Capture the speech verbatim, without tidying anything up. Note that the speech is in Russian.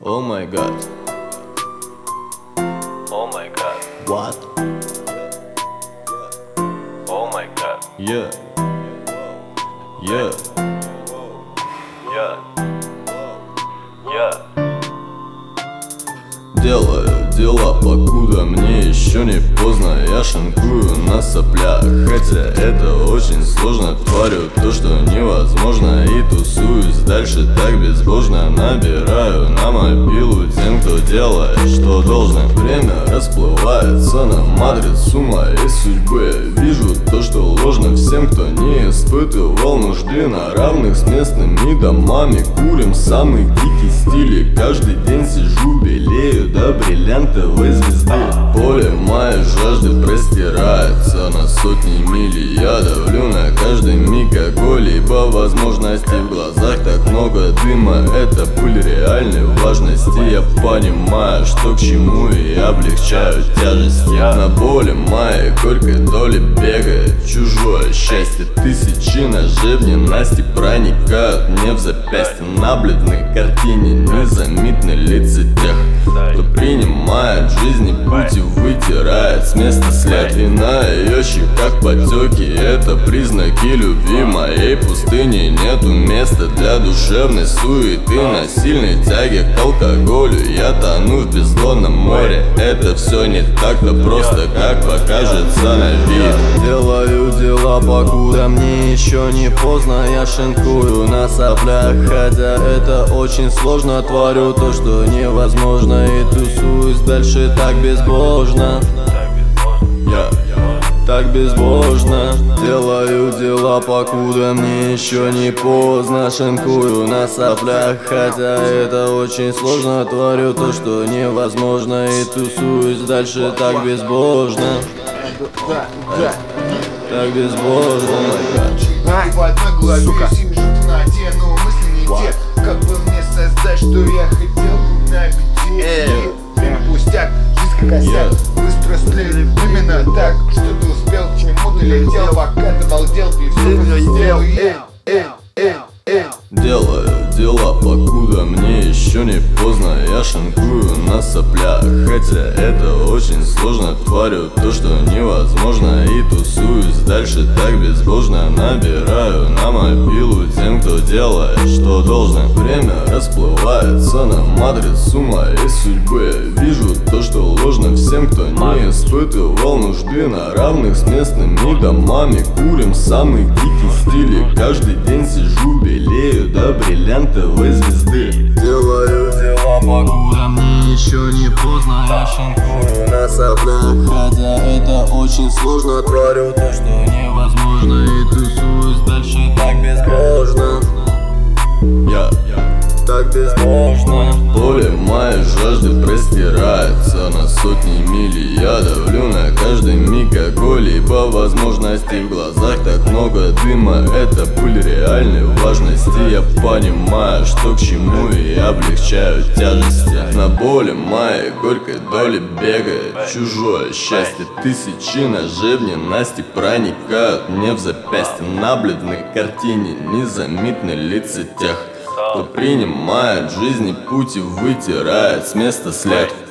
Oh my god. Oh my god. What? Oh my god. Yeah. Yeah. Yeah. Yeah. Делаю дела, покуда мне еще не поздно. Я шинкую на соплях, хотя это очень сложно. Творю то, что невозможно, и тусуюсь дальше так безбожно. Набираю на мобилу тем, кто делает, что должен. Время расплывается на матрицу моей судьбы. Вижу то, что ложно всем, кто не испытывал нужды. На равных с местными домами курим самый дикий стиль. Каждый день сижу, белею до бриллиантовой звезды. Поле моей жажды простирается на сотни миль. Я давлю на каждый миг какой-либо возможности. В глазах так много дыма, это пыль реальной важности. Я понимаю, что к чему, и облегчаю тяжесть. На боли моей горькой доли бегает чужое счастье. Тысячи ножей в ненасти проникают мне в запястье. На бледной картине незаметны лица тех, кто принимает жизни путь и вытирает с места след. И на ее щеках потеки, это признаки любви. Моей пустыне нету места для душевной суеты. На сильной тяге к алкоголю я тону в бездонном море. Это все не так-то просто, как покажется на вид. Делаю дела, покуда мне еще не поздно. Я шинкую на соплях, хотя это очень сложно. Творю то, что невозможно, и тусуюсь дальше так безбожно. Я так безбожно делаю дела, покуда мне еще не поздно. Шинкую на соплях, хотя это очень сложно. Творю то, что невозможно, и тусуюсь дальше так безбожно. Так безбожно. Убивает на голове, сим же в темноте, но мысли не те. Как бы мне создать, что я хотел на беде. Время пустяк, жизнь как косяк, быстро слили. Именно так, что ты успел, к чему ты летел, пока ты балдел, ты все сделал. Делаю дела, покуда мне еще не поздно. Я шинкую на соплях, хотя это очень сложно. Творю то, что невозможно, и тусуюсь дальше так безбожно. Набираю на мобилу тем, кто делает, что должен. Время расплывается на матрицу моей судьбы. Вижу то, что ложно всем, кто не испытывал нужды. На равных с местными домами курим самый дикий стиль. Каждый день сижу, белею до бриллиантовой звезды. Делаю дела, покуда мне еще не поздно. Я шинкую на соплях, хотя это очень сложно. Творю то, что невозможно, и тусуюсь дальше так безбожно. Я так безбожно. Поле моей жажды простирается на сотни миль. Я давлю на каждый миг какой-либо возможности. В глазах так много дыма, это пыль реальной важности. Я понимаю, что к чему, и облегчаю тяжести. На боли моей горькой доли бегает чужое счастье. Тысячи ножей в ненасти проникают мне в запястье. На бледной картине незаметны лица тех, кто принимает жизни путь и вытирает с места след.